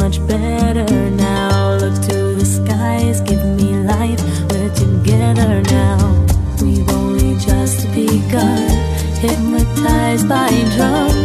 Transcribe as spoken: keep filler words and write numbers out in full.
much better now. Look to the skies, give me life, we're together now. We've only just begun, hypnotized by drugs.